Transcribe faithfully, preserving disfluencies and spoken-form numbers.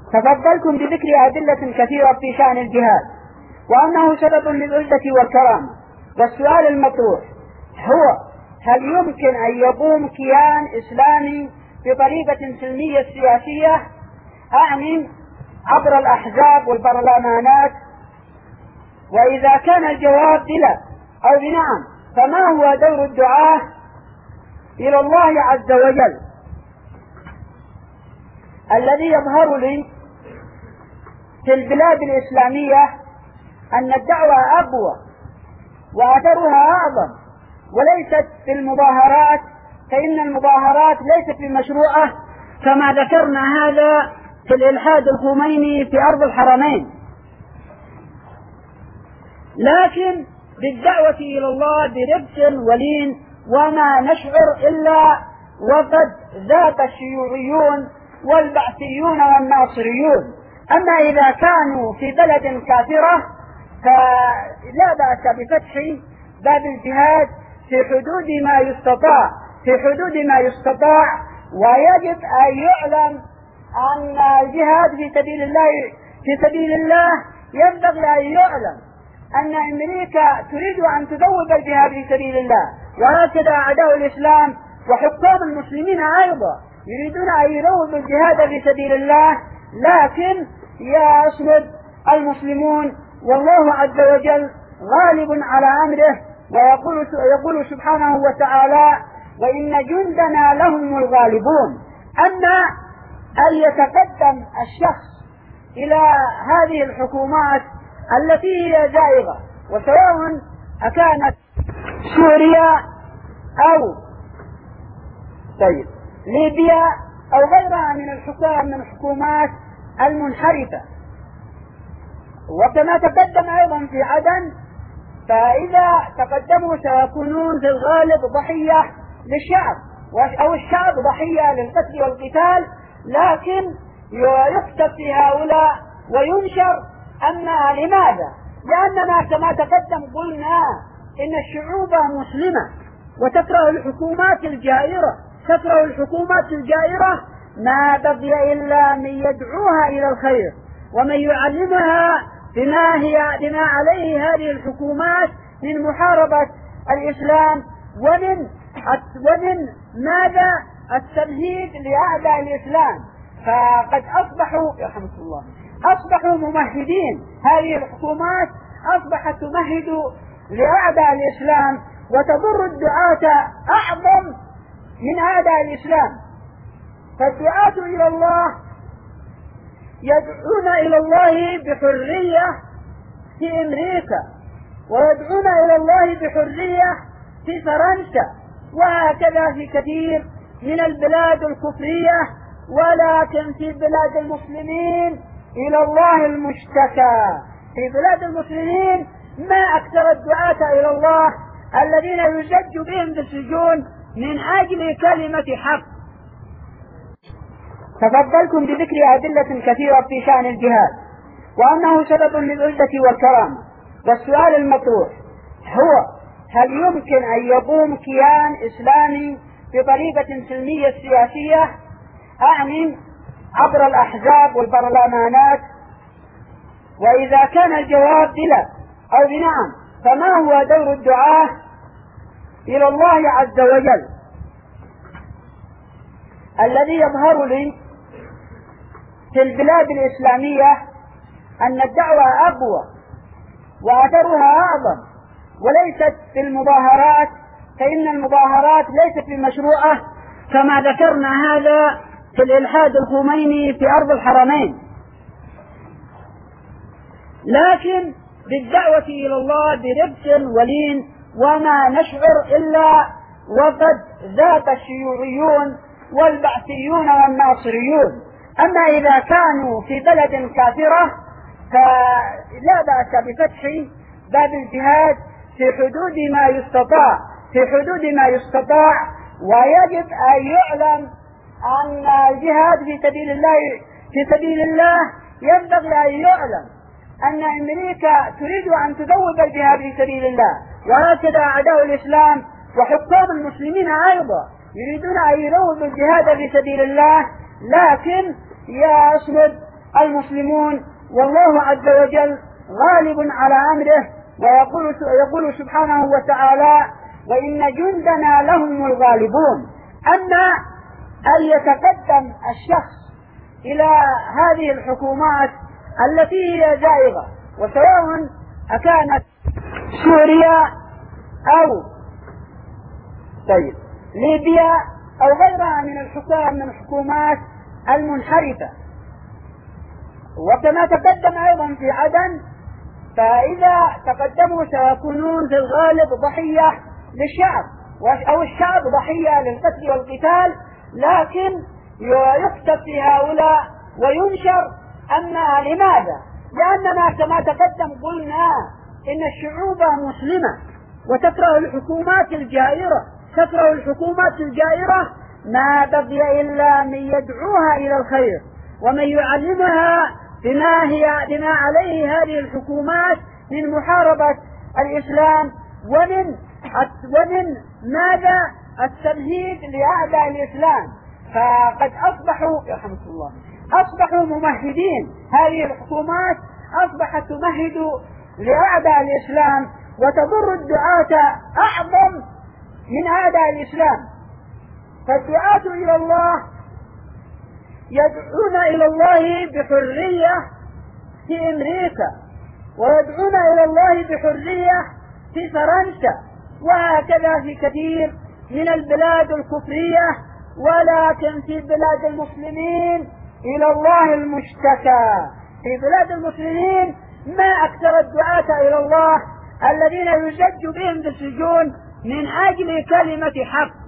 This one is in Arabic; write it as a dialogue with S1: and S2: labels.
S1: تفضلتم بذكر أدلة كثيرة في شأن الجهاد وأنه سبب للعزة والكرامة، والسؤال المطروح هو: هل يمكن أن يقوم كيان إسلامي بطريقة سلمية سياسية، أعني عبر الأحزاب والبرلمانات؟ وإذا كان الجواب بلا أو بنعم، فما هو دور الدعاة إلى الله عز وجل؟ الذي يظهر لي في البلاد الإسلامية أن الدعوة أقوى وأثرها أعظم، وليست في المظاهرات، فإن المظاهرات ليست بمشروعة كما ذكرنا هذا في الإلحاد الخميني في أرض الحرمين، لكن بالدعوة إلى الله برفق ولين، وما نشعر إلا وقد ذاق الشيوعيون والبعثيون والناصريون. أما إذا كانوا في بلد كافرة فلا بأس بفتح باب الجهاد في حدود ما يستطاع في حدود ما يستطاع ويجب أن يعلم أن الجهاد في سبيل الله في سبيل الله ينبغي أن يعلم أن أمريكا تريد أن تذوب الجهاد في سبيل الله، وهكذا أعداء الإسلام وحكام المسلمين أيضا يريدون أن يذوبوا الجهاد في سبيل الله، لكن يصمد المسلمون والله عز وجل غالب على أمره، ويقول يقول سبحانه وتعالى: وإن جندنا لهم الغالبون. أما أن يتقدم الشخص إلى هذه الحكومات التي هي زائغة، وسواء أكانت سوريا أو طيب ليبيا أو غيرها من الحكام من الحكومات المنحرفة، وكما تقدم أيضا في عدن، فإذا تقدموا سيكونون في الغالب ضحية للشعب، أو الشعب ضحية للقتل والقتال، لكن يكتب في هؤلاء وينشر. أما لماذا؟ لأننا كما تقدم قلنا إن الشعوب مسلمة وتكره الحكومات الجائرة تكره الحكومات الجائرة ما بقي إلا من يدعوها إلى الخير ومن يعلمها بما هي بما عليه هذه الحكومات من محاربة الإسلام ومن ومن ماذا التمهيد لأعداء الإسلام. فقد أصبحوا يرحمك الله أصبحوا ممهدين، هذه الحكومات أصبحت تمهد لأعداء الإسلام وتضر الدعاة أعظم من أعداء الإسلام. فالدعاة إلى الله يدعون إلى الله بحرية في أمريكا، ويدعون إلى الله بحرية في فرنسا، وهكذا في كثير من البلاد الكفرية، ولكن في بلاد المسلمين إلى الله المشتكى. في بلاد المسلمين ما أكثر الدعاة إلى الله الذين يزج بهم في السجون من أجل كلمة حق. تفضلتم بذكر أدلة كثيرة في شأن الجهاد وأنه سبب للعزة والكرامة، والسؤال المطروح هو: هل يمكن أن يقوم كيان إسلامي بطريقة سلمية سياسية، أعني عبر الأحزاب والبرلمانات؟ وإذا كان الجواب بلا أو بنعم، فما هو دور الدعاة إلى الله عز وجل؟ الذي يظهر لي في البلاد الإسلامية أن الدعوة أقوى وأثرها أعظم، وليست في المظاهرات، فإن المظاهرات ليست بمشروعة كما ذكرنا هذا في الإلحاد الخميني في أرض الحرمين، لكن بالدعوة إلى الله برفق ولين، وما نشعر إلا وقد ذاق الشيوعيون والبعثيون والناصريون. أما إذا كانوا في بلد كافرة فلا بأس بفتح باب الجهاد في حدود ما يستطاع في حدود ما يستطاع ويجب أن يعلم أن الجهاد في سبيل الله في سبيل الله ينبغي أن يعلم أن أمريكا تريد أن تذوب الجهاد في سبيل الله، وهكذا أعداء الإسلام وحكام المسلمين أيضا يريدون أن يذوبوا الجهاد في سبيل الله، لكن يصمد المسلمون، والله عز وجل غالب على أمره، ويقول يقول سبحانه وتعالى: وإن جندنا لهم الغالبون. أما أن يتقدم الشخص إلى هذه الحكومات التي هي زائغة، وسواء أكانت سوريا أو طيب ليبيا أو غيرها من الحكام من الحكومات المنحرفة، وكما تقدم أيضا في عدن، فإذا تقدموا سيكونون في الغالب ضحية للشعب، أو الشعب ضحية للقتل والقتال، لكن يكتب في هؤلاء وينشر. أما لماذا؟ لأننا كما تقدم قلنا إن الشعوب مسلمة وتكره الحكومات الجائرة، تكره الحكومات الجائرة ما بقي إلا من يدعوها إلى الخير ومن يعلمها بما هي بما عليه هذه الحكومات من محاربة الإسلام ومن ومن ماذا التمهيد لأعداء الإسلام. فقد أصبحوا يرحمك الله أصبحوا ممهدين، هذه الحكومات أصبحت تمهد لأعداء الإسلام وتضر الدعاة أعظم من أعداء الإسلام. فالدعاة إلى الله يدعون إلى الله بحرية في أمريكا، ويدعون إلى الله بحرية في فرنسا، وهكذا في كثير من البلاد الكفرية. ولكن في بلاد المسلمين إلى الله المشتكى، في بلاد المسلمين ما أكثر الدعاة إلى الله الذين يزج بهم بالسجون من أجل كلمة حق.